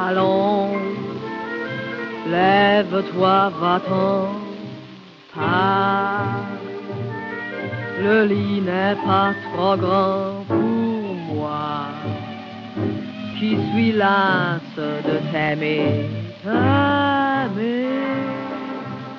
Allons, lève-toi, va-t'en, pars. Le lit n'est pas trop grand pour moi, qui suis lasse de t'aimer, t'aimer.